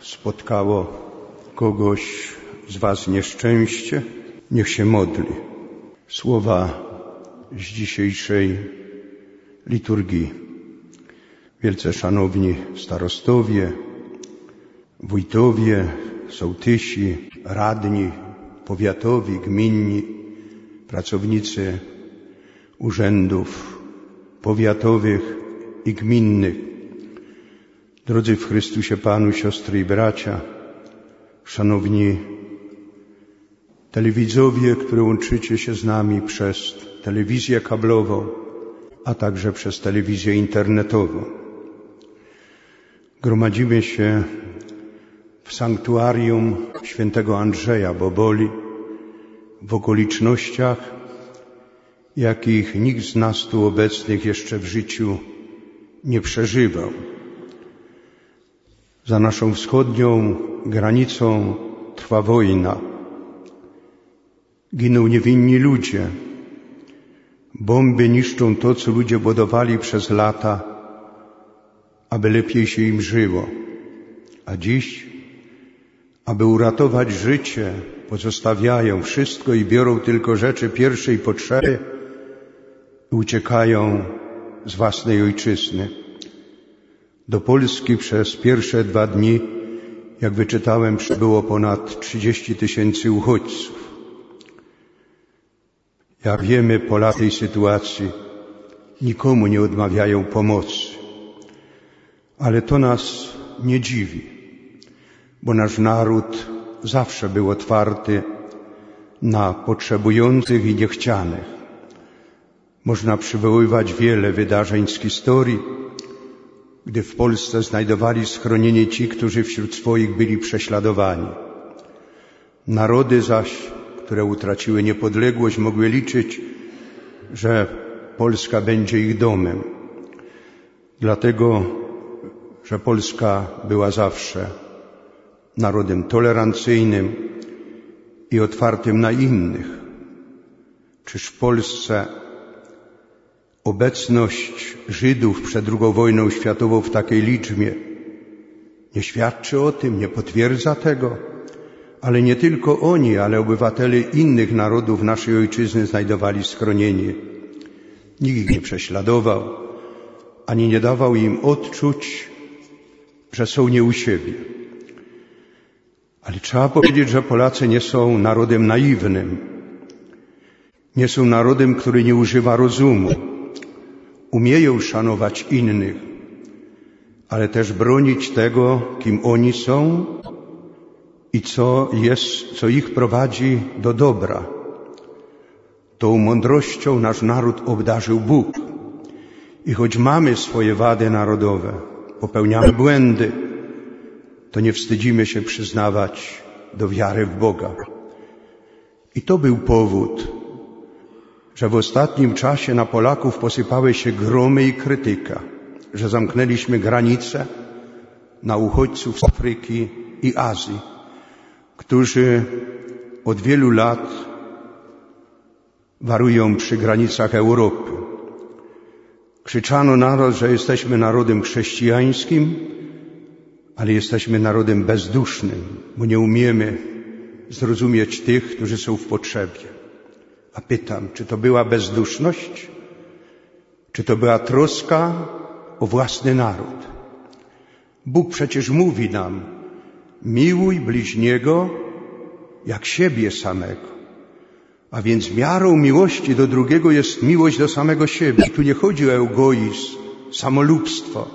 spotkało kogoś z was nieszczęście, niech się modli. Słowa z dzisiejszej liturgii. Wielce szanowni starostowie, wójtowie, sołtysi, radni powiatowi, gminni, pracownicy urzędów powiatowych i gminnych, drodzy w Chrystusie Panu, siostry i bracia, szanowni telewidzowie, którzy łączycie się z nami przez telewizję kablową, a także przez telewizję internetową. Gromadzimy się w sanktuarium świętego Andrzeja Boboli w okolicznościach, jakich nikt z nas tu obecnych jeszcze w życiu nie przeżywał. Za naszą wschodnią granicą trwa wojna. Giną niewinni ludzie. Bomby niszczą to, co ludzie budowali przez lata, aby lepiej się im żyło. A dziś, aby uratować życie, pozostawiają wszystko i biorą tylko rzeczy pierwszej potrzeby i uciekają z własnej ojczyzny. Do Polski przez pierwsze 2 dni, jak wyczytałem, przybyło ponad 30 000 uchodźców. Jak wiemy, Polacy w tej sytuacji nikomu nie odmawiają pomocy. Ale to nas nie dziwi, bo nasz naród zawsze był otwarty na potrzebujących i niechcianych. Można przywoływać wiele wydarzeń z historii, gdy w Polsce znajdowali schronienie ci, którzy wśród swoich byli prześladowani. Narody zaś, które utraciły niepodległość, mogły liczyć, że Polska będzie ich domem. Dlatego, że Polska była zawsze narodem tolerancyjnym i otwartym na innych. Czyż w Polsce obecność Żydów przed II wojną światową w takiej liczbie nie świadczy o tym, nie potwierdza tego? Ale nie tylko oni, ale obywatele innych narodów naszej ojczyzny znajdowali schronienie. Nikt ich nie prześladował, ani nie dawał im odczuć, że są nie u siebie. Ale trzeba powiedzieć, że Polacy nie są narodem naiwnym. Nie są narodem, który nie używa rozumu. Umieją szanować innych, ale też bronić tego, kim oni są i co ich prowadzi do dobra. Tą mądrością nasz naród obdarzył Bóg. I choć mamy swoje wady narodowe, popełniamy błędy, to nie wstydzimy się przyznawać do wiary w Boga. I to był powód, że w ostatnim czasie na Polaków posypały się gromy i krytyka, że zamknęliśmy granice na uchodźców z Afryki i Azji, którzy od wielu lat warują przy granicach Europy. Krzyczano na nas, że jesteśmy narodem chrześcijańskim, ale jesteśmy narodem bezdusznym, bo nie umiemy zrozumieć tych, którzy są w potrzebie. A pytam, czy to była bezduszność? Czy to była troska o własny naród? Bóg przecież mówi nam, miłuj bliźniego jak siebie samego. A więc miarą miłości do drugiego jest miłość do samego siebie. Tu nie chodzi o egoizm, samolubstwo.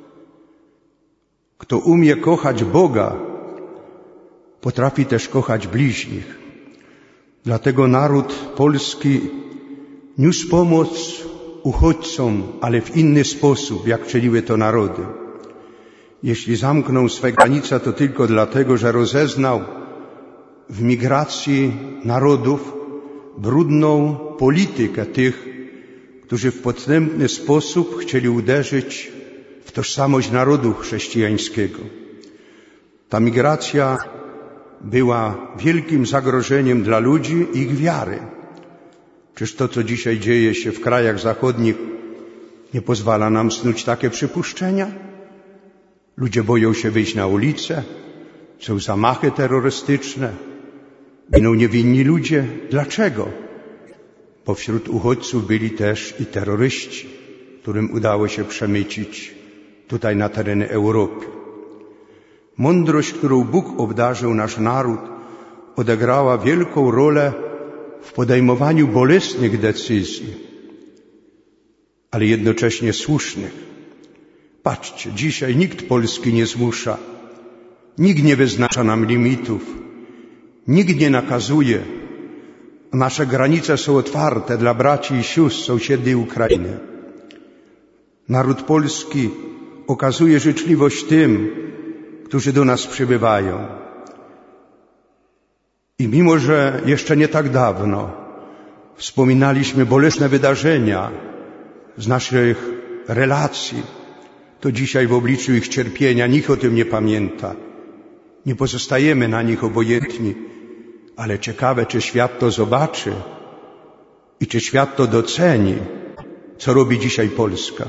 Kto umie kochać Boga, potrafi też kochać bliźnich. Dlatego naród polski niósł pomoc uchodźcom, ale w inny sposób, jak czyniły to narody. Jeśli zamknął swe granice, to tylko dlatego, że rozeznał w migracji narodów brudną politykę tych, którzy w podstępny sposób chcieli uderzyć w tożsamość narodu chrześcijańskiego. Ta migracja była wielkim zagrożeniem dla ludzi i ich wiary. Czyż to, co dzisiaj dzieje się w krajach zachodnich, nie pozwala nam snuć takie przypuszczenia? Ludzie boją się wyjść na ulicę, Są zamachy terrorystyczne, giną niewinni ludzie. Dlaczego? Bo wśród uchodźców byli też i terroryści, którym udało się przemycić tutaj na tereny Europy. Mądrość, którą Bóg obdarzył nasz naród, odegrała wielką rolę w podejmowaniu bolesnych decyzji, ale jednocześnie słusznych. Patrzcie, dzisiaj nikt Polski nie zmusza, nikt nie wyznacza nam limitów, nikt nie nakazuje. Nasze granice są otwarte dla braci i sióstr sąsiedniej Ukrainy. Naród polski okazuje życzliwość tym, którzy do nas przybywają. I mimo, że jeszcze nie tak dawno wspominaliśmy bolesne wydarzenia z naszych relacji, to dzisiaj w obliczu ich cierpienia nikt o tym nie pamięta. Nie pozostajemy na nich obojętni, ale ciekawe, czy świat to zobaczy i czy świat to doceni, co robi dzisiaj Polska.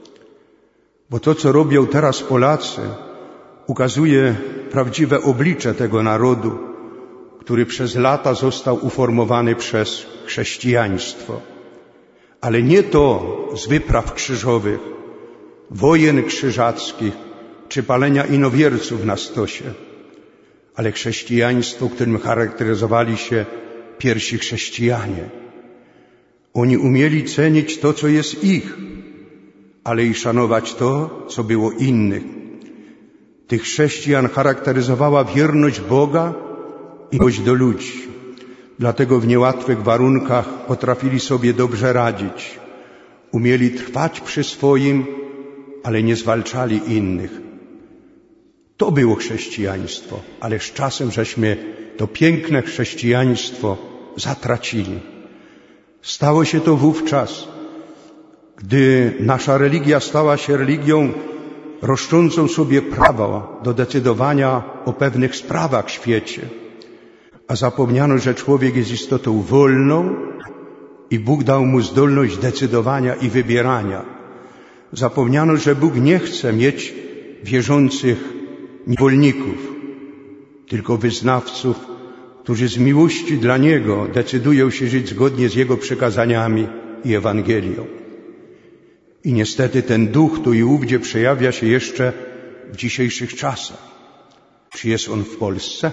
Bo to, co robią teraz Polacy, ukazuje prawdziwe oblicze tego narodu, który przez lata został uformowany przez chrześcijaństwo. Ale nie to z wypraw krzyżowych, wojen krzyżackich czy palenia inowierców na stosie, ale chrześcijaństwo, którym charakteryzowali się pierwsi chrześcijanie. Oni umieli cenić to, co jest ich, ale i szanować to, co było innych. Tych chrześcijan charakteryzowała wierność Boga i miłość do ludzi. Dlatego w niełatwych warunkach potrafili sobie dobrze radzić. Umieli trwać przy swoim, ale nie zwalczali innych. To było chrześcijaństwo, ale z czasem żeśmy to piękne chrześcijaństwo zatracili. Stało się to wówczas, gdy nasza religia stała się religią roszczącą sobie prawo do decydowania o pewnych sprawach w świecie, a zapomniano, że człowiek jest istotą wolną i Bóg dał mu zdolność decydowania i wybierania. Zapomniano, że Bóg nie chce mieć wierzących niewolników, tylko wyznawców, którzy z miłości dla Niego decydują się żyć zgodnie z Jego przykazaniami i Ewangelią. I niestety ten duch tu i ówdzie przejawia się jeszcze w dzisiejszych czasach. Czy jest on w Polsce?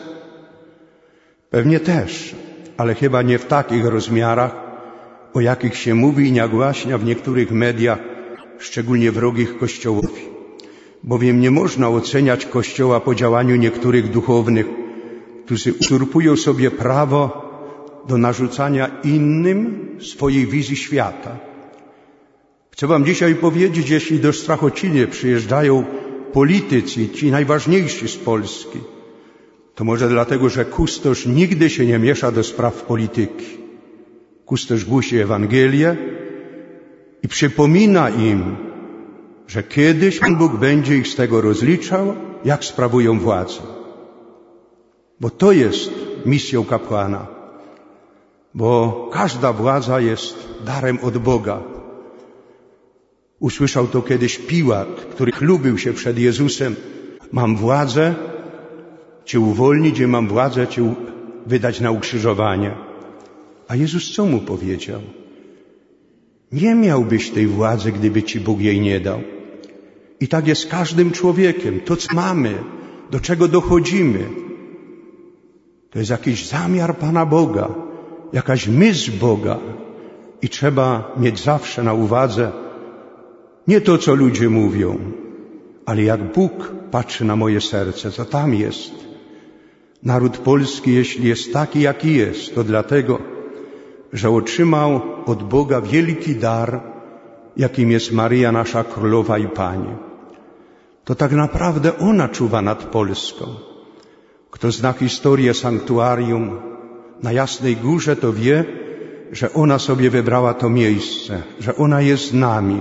Pewnie też, ale chyba nie w takich rozmiarach, o jakich się mówi i nagłaśnia w niektórych mediach, szczególnie wrogich Kościołowi. Bowiem nie można oceniać Kościoła po działaniu niektórych duchownych, którzy uzurpują sobie prawo do narzucania innym swojej wizji świata. Chcę wam dzisiaj powiedzieć, jeśli do Strachocinie przyjeżdżają politycy, ci najważniejsi z Polski, to może dlatego, że kustosz nigdy się nie miesza do spraw polityki. Kustosz głosi Ewangelię i przypomina im, że kiedyś Pan Bóg będzie ich z tego rozliczał, jak sprawują władzę. Bo to jest misją kapłana. Bo każda władza jest darem od Boga. Usłyszał to kiedyś Piłat, który chlubił się przed Jezusem. Mam władzę Cię uwolnić i mam władzę Cię wydać na ukrzyżowanie. A Jezus co mu powiedział? Nie miałbyś tej władzy, gdyby Ci Bóg jej nie dał. I tak jest z każdym człowiekiem. To, co mamy, do czego dochodzimy, to jest jakiś zamiar Pana Boga, jakaś myśl Boga. I trzeba mieć zawsze na uwadze nie to, co ludzie mówią, ale jak Bóg patrzy na moje serce, co tam jest. Naród polski, jeśli jest taki, jaki jest, to dlatego, że otrzymał od Boga wielki dar, jakim jest Maryja, nasza Królowa i Pani. To tak naprawdę ona czuwa nad Polską. Kto zna historię sanktuarium na Jasnej Górze, to wie, że ona sobie wybrała to miejsce, że ona jest z nami.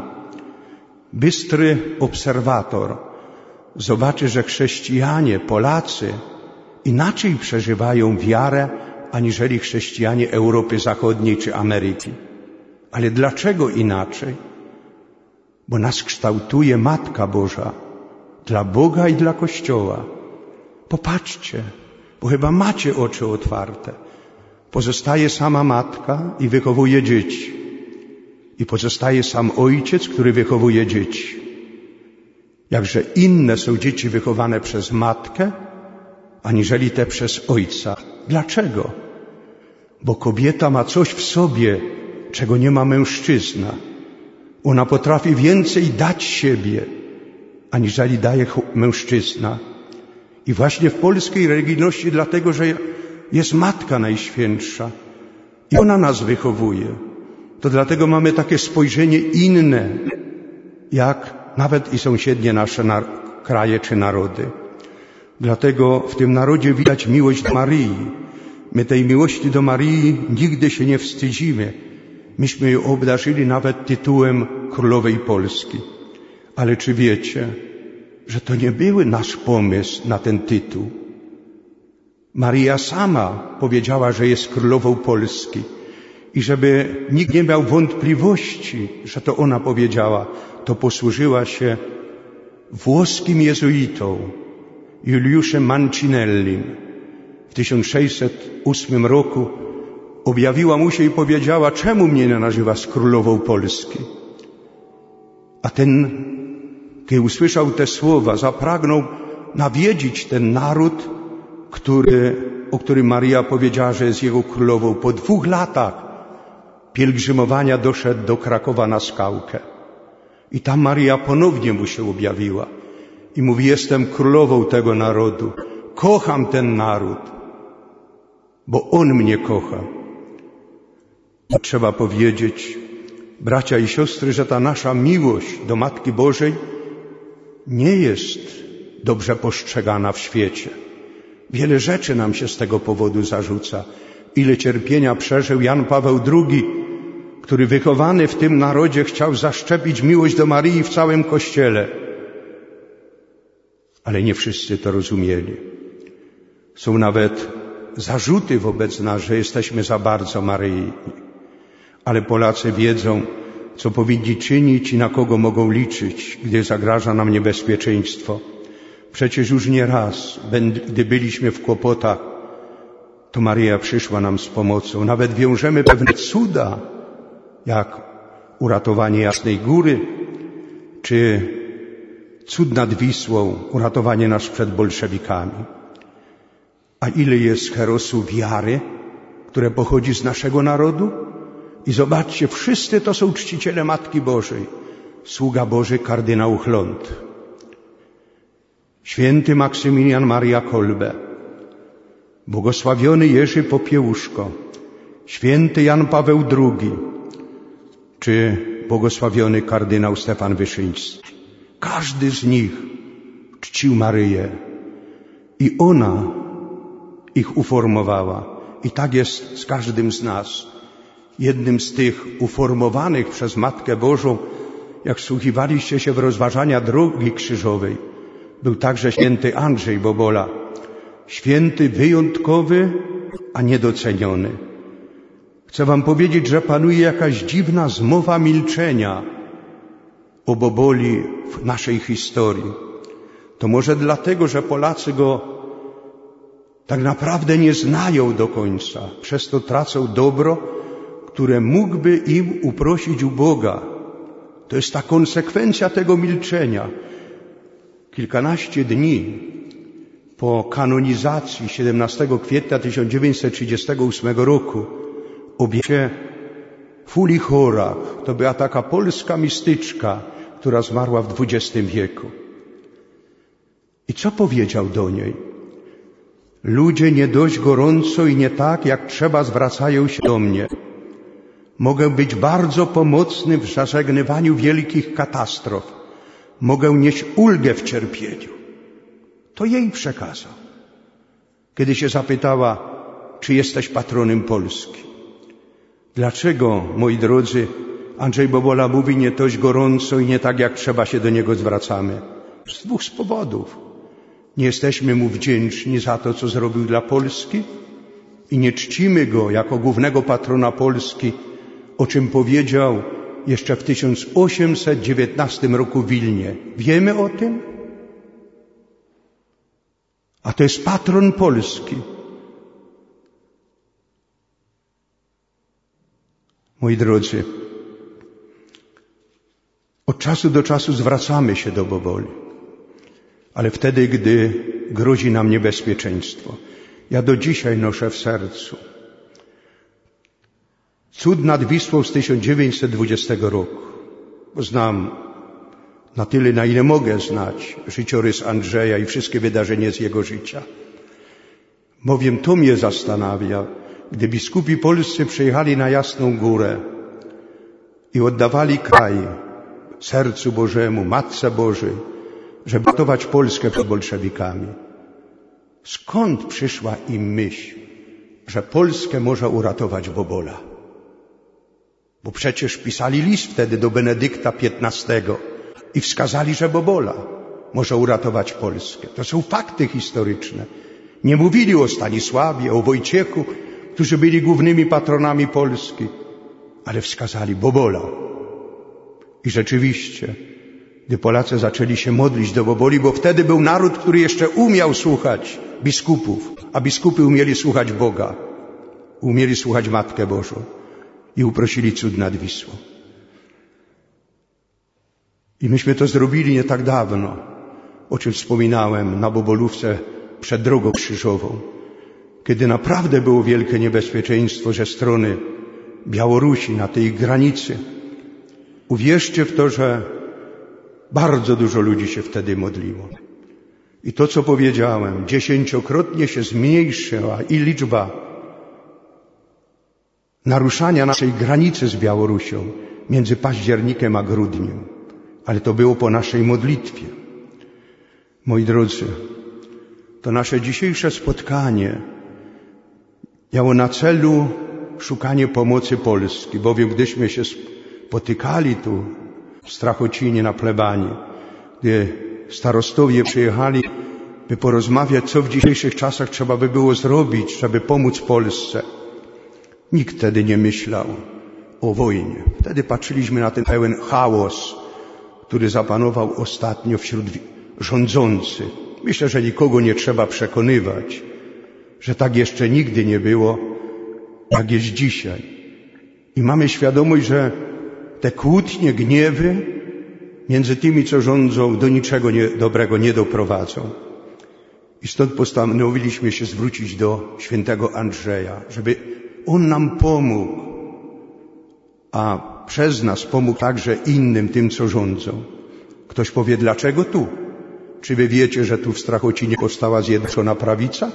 Bystry obserwator zobaczy, że chrześcijanie, Polacy inaczej przeżywają wiarę, aniżeli chrześcijanie Europy Zachodniej czy Ameryki. Ale dlaczego inaczej? Bo nas kształtuje Matka Boża dla Boga i dla Kościoła. Popatrzcie, bo chyba macie oczy otwarte. Pozostaje sama matka i wychowuje dzieci. I pozostaje sam ojciec, który wychowuje dzieci. Jakże inne są dzieci wychowane przez matkę, aniżeli te przez ojca. Dlaczego? Bo kobieta ma coś w sobie, czego nie ma mężczyzna. Ona potrafi więcej dać siebie, aniżeli daje mężczyzna. I właśnie w polskiej religijności dlatego, że jest Matka Najświętsza i ona nas wychowuje. To dlatego mamy takie spojrzenie inne, jak nawet i sąsiednie nasze kraje czy narody. Dlatego w tym narodzie widać miłość do Maryi. My tej miłości do Maryi nigdy się nie wstydzimy. Myśmy ją obdarzyli nawet tytułem Królowej Polski. Ale czy wiecie, że to nie był nasz pomysł na ten tytuł? Maryja sama powiedziała, że jest Królową Polski. I żeby nikt nie miał wątpliwości, że to ona powiedziała, to posłużyła się włoskim jezuitą Juliuszem Mancinellim. W 1608 roku objawiła mu się i powiedziała, czemu mnie nie nazywasz Królową Polski? A ten, kiedy usłyszał te słowa, zapragnął nawiedzić ten naród, o którym Maryja powiedziała, że jest jego królową. Po 2 latach pielgrzymowania doszedł do Krakowa na Skałkę. I tam Maryja ponownie mu się objawiła. I mówi, jestem królową tego narodu. Kocham ten naród, bo on mnie kocha. I trzeba powiedzieć, bracia i siostry, że ta nasza miłość do Matki Bożej nie jest dobrze postrzegana w świecie. Wiele rzeczy nam się z tego powodu zarzuca. Ile cierpienia przeżył Jan Paweł II, który wychowany w tym narodzie chciał zaszczepić miłość do Maryi w całym Kościele. Ale nie wszyscy to rozumieli. Są nawet zarzuty wobec nas, że jesteśmy za bardzo maryjni. Ale Polacy wiedzą, co powinni czynić i na kogo mogą liczyć, gdy zagraża nam niebezpieczeństwo. Przecież już nie raz, gdy byliśmy w kłopotach, to Maryja przyszła nam z pomocą. Nawet wiążemy pewne cuda, jak uratowanie Jasnej Góry, czy cud nad Wisłą, uratowanie nas przed bolszewikami. A ile jest herosu wiary, które pochodzi z naszego narodu? I zobaczcie, wszyscy to są czciciele Matki Bożej. Sługa Boży kardynał Chląd, święty Maksymilian Maria Kolbe, błogosławiony Jerzy Popiełuszko, święty Jan Paweł II, czy błogosławiony kardynał Stefan Wyszyński. Każdy z nich czcił Maryję i ona ich uformowała. I tak jest z każdym z nas. Jednym z tych uformowanych przez Matkę Bożą, jak wsłuchiwaliście się w rozważania drogi krzyżowej, był także święty Andrzej Bobola. Święty wyjątkowy, a niedoceniony. Chcę wam powiedzieć, że panuje jakaś dziwna zmowa milczenia o Boboli w naszej historii. To może dlatego, że Polacy go tak naprawdę nie znają do końca. Przez to tracą dobro, które mógłby im uprosić u Boga. To jest ta konsekwencja tego milczenia. Kilkanaście dni po kanonizacji 17 kwietnia 1938 roku objawienie Fuli Chorach, to była taka polska mistyczka, która zmarła w XX wieku. I co powiedział do niej? Ludzie nie dość gorąco i nie tak, jak trzeba, zwracają się do mnie. Mogę być bardzo pomocny w zażegnywaniu wielkich katastrof. Mogę nieść ulgę w cierpieniu. To jej przekazał. Kiedy się zapytała, czy jesteś patronem Polski. Dlaczego, moi drodzy, Andrzej Bobola mówi nie dość gorąco i nie tak, jak trzeba, się do niego zwracamy? Z 2 powodów. Nie jesteśmy mu wdzięczni za to, co zrobił dla Polski i nie czcimy go jako głównego patrona Polski, o czym powiedział jeszcze w 1819 roku w Wilnie. Wiemy o tym? A to jest patron Polski. Moi drodzy, od czasu do czasu zwracamy się do Boboli, ale wtedy, gdy grozi nam niebezpieczeństwo. Ja do dzisiaj noszę w sercu cud nad Wisłą z 1920 roku. Bo znam na tyle, na ile mogę znać życiorys Andrzeja i wszystkie wydarzenia z jego życia. Bowiem to mnie zastanawia, gdy biskupi polscy przyjechali na Jasną Górę i oddawali kraj sercu Bożemu, Matce Bożej, żeby ratować Polskę przed bolszewikami. Skąd przyszła im myśl, że Polskę może uratować Bobola? Bo przecież pisali list wtedy do Benedykta XV i wskazali, że Bobola może uratować Polskę. To są fakty historyczne. Nie mówili o Stanisławie, o Wojciechu, którzy byli głównymi patronami Polski, ale wskazali Bobola. I rzeczywiście, gdy Polacy zaczęli się modlić do Boboli, bo wtedy był naród, który jeszcze umiał słuchać biskupów, a biskupy umieli słuchać Boga, umieli słuchać Matkę Bożą i uprosili cud nad Wisłą. I myśmy to zrobili nie tak dawno, o czym wspominałem na Bobolówce przed Drogą Krzyżową, kiedy naprawdę było wielkie niebezpieczeństwo ze strony Białorusi na tej granicy. Uwierzcie w to, że bardzo dużo ludzi się wtedy modliło. I to, co powiedziałem, 10-krotnie się zmniejszyła i liczba naruszania naszej granicy z Białorusią między październikiem a grudniem. Ale to było po naszej modlitwie. Moi drodzy, to nasze dzisiejsze spotkanie miało na celu szukanie pomocy Polski, bowiem gdyśmy się spotykali tu w Strachocinie na plebanii, gdy starostowie przyjechali, by porozmawiać, co w dzisiejszych czasach trzeba by było zrobić, żeby pomóc Polsce. Nikt wtedy nie myślał o wojnie. Wtedy patrzyliśmy na ten pełen chaos, który zapanował ostatnio wśród rządzących. Myślę, że nikogo nie trzeba przekonywać, że tak jeszcze nigdy nie było, jak jest dzisiaj. I mamy świadomość, że te kłótnie, gniewy między tymi, co rządzą, do niczego dobrego nie doprowadzą. I stąd postanowiliśmy się zwrócić do świętego Andrzeja, żeby on nam pomógł, a przez nas pomógł także innym, tym, co rządzą. Ktoś powie, dlaczego tu? Czy wy wiecie, że tu w Strachocinie powstała Zjednoczona Prawica?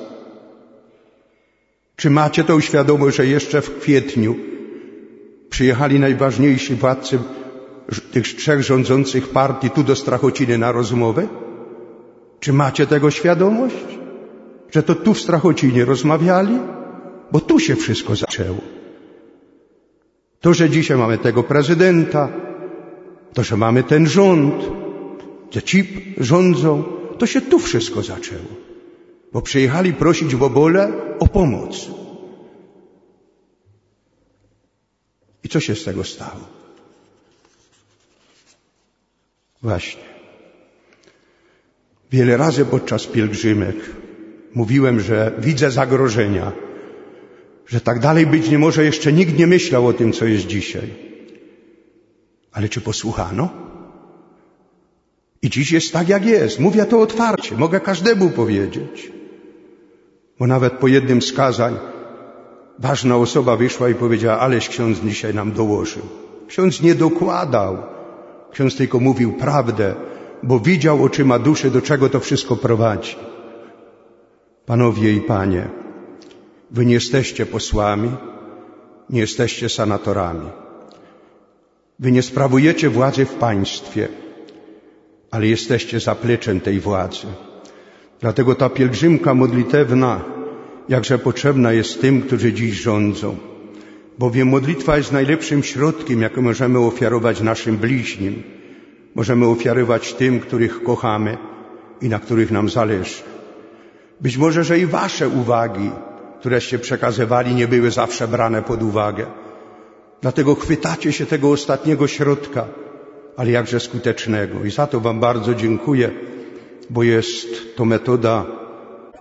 Czy macie tą świadomość, że jeszcze w kwietniu przyjechali najważniejsi władcy tych trzech rządzących partii tu do Strachociny na rozmowę? Czy macie tego świadomość? Że to tu w Strachocinie rozmawiali? Bo tu się wszystko zaczęło. To, że dzisiaj mamy tego prezydenta, to, że mamy ten rząd, że ci rządzą, to się tu wszystko zaczęło. Bo przyjechali prosić Bobolę o pomoc. I co się z tego stało? Właśnie. Wiele razy podczas pielgrzymek mówiłem, że widzę zagrożenia, że tak dalej być nie może. Jeszcze nikt nie myślał o tym, co jest dzisiaj. Ale czy posłuchano? I dziś jest tak, jak jest. Mówię to otwarcie. Mogę każdemu powiedzieć. Bo nawet po jednym z kazań ważna osoba wyszła i powiedziała, aleś ksiądz dzisiaj nam dołożył. Ksiądz nie dokładał. Ksiądz tylko mówił prawdę, bo widział oczyma duszy, do czego to wszystko prowadzi. Panowie i panie, wy nie jesteście posłami, nie jesteście senatorami. Wy nie sprawujecie władzy w państwie, ale jesteście zapleczem tej władzy. Dlatego ta pielgrzymka modlitewna jakże potrzebna jest tym, którzy dziś rządzą. Bowiem modlitwa jest najlepszym środkiem, jaki możemy ofiarować naszym bliźnim. Możemy ofiarować tym, których kochamy i na których nam zależy. Być może, że i wasze uwagi, któreście przekazywali, nie były zawsze brane pod uwagę. Dlatego chwytacie się tego ostatniego środka, ale jakże skutecznego. I za to wam bardzo dziękuję, bo jest to metoda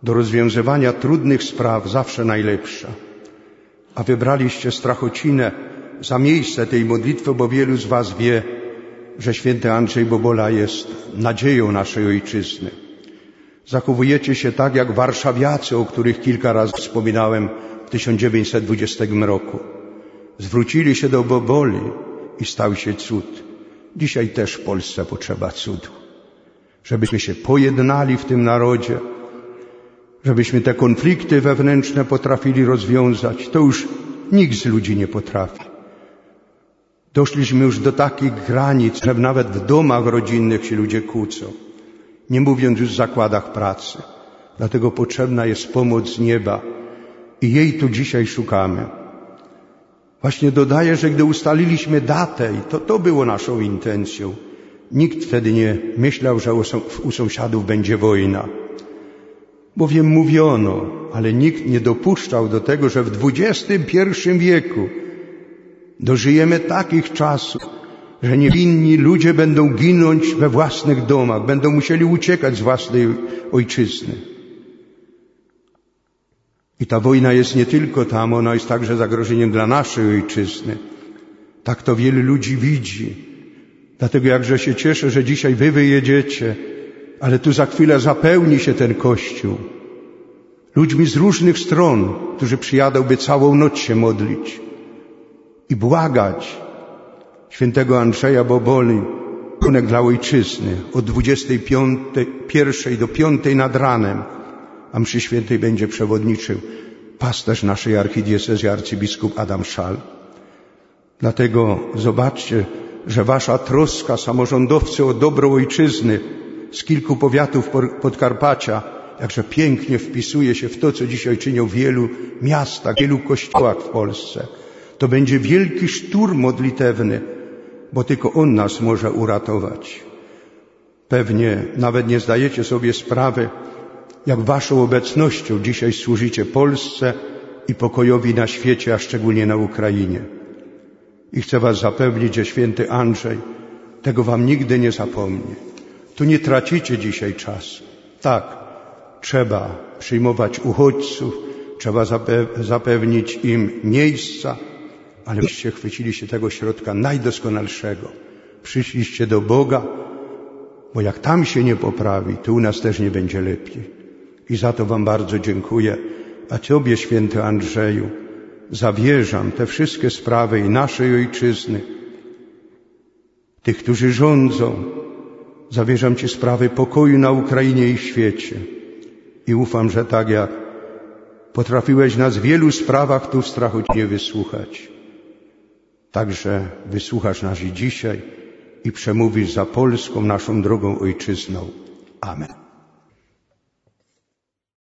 do rozwiązywania trudnych spraw zawsze najlepsza. A wybraliście Strachocinę za miejsce tej modlitwy, bo wielu z was wie, że święty Andrzej Bobola jest nadzieją naszej ojczyzny. Zachowujecie się tak jak warszawiacy, o których kilka razy wspominałem w 1920 roku. Zwrócili się do Boboli i stał się cud. Dzisiaj też w Polsce potrzeba cudu. Żebyśmy się pojednali w tym narodzie, żebyśmy te konflikty wewnętrzne potrafili rozwiązać. To już nikt z ludzi nie potrafi. Doszliśmy już do takich granic, że nawet w domach rodzinnych się ludzie kłócą. Nie mówiąc już o zakładach pracy. Dlatego potrzebna jest pomoc z nieba i jej tu dzisiaj szukamy. Właśnie dodaję, że gdy ustaliliśmy datę, i to było naszą intencją, nikt wtedy nie myślał, że u sąsiadów będzie wojna. Bowiem mówiono, ale nikt nie dopuszczał do tego, że w XXI wieku dożyjemy takich czasów, że niewinni ludzie będą ginąć we własnych domach, będą musieli uciekać z własnej ojczyzny. I ta wojna jest nie tylko tam, ona jest także zagrożeniem dla naszej ojczyzny. Tak to wielu ludzi widzi. Dlatego jakże się cieszę, że dzisiaj wy wyjedziecie, ale tu za chwilę zapełni się ten kościół ludźmi z różnych stron, którzy przyjadą, by całą noc się modlić i błagać świętego Andrzeja Boboli rachunek dla ojczyzny od 21 do 5 nad ranem, a mszy świętej będzie przewodniczył pasterz naszej archidiecezji arcybiskup Adam Szal. Dlatego zobaczcie, że wasza troska, samorządowcy, o dobro ojczyzny z kilku powiatów Podkarpacia, jakże pięknie wpisuje się w to, co dzisiaj czynią w wielu miastach, w wielu kościołach w Polsce. To będzie wielki szturm modlitewny, bo tylko on nas może uratować. Pewnie nawet nie zdajecie sobie sprawy, jak waszą obecnością dzisiaj służycie Polsce i pokojowi na świecie, a szczególnie na Ukrainie. I chcę was zapewnić, że święty Andrzej tego wam nigdy nie zapomni. Tu nie tracicie dzisiaj czasu. Tak, trzeba przyjmować uchodźców, trzeba zapewnić im miejsca, ale byście chwycili się tego środka najdoskonalszego. Przyszliście do Boga, bo jak tam się nie poprawi, to u nas też nie będzie lepiej. I za to wam bardzo dziękuję. A Tobie, święty Andrzeju, zawierzam te wszystkie sprawy i naszej ojczyzny, tych, którzy rządzą. Zawierzam Ci sprawy pokoju na Ukrainie i w świecie. I ufam, że tak jak potrafiłeś nas w wielu sprawach tu w Strachodzinie wysłuchać, także wysłuchasz nas i dzisiaj i przemówisz za Polską, naszą drogą ojczyzną. Amen.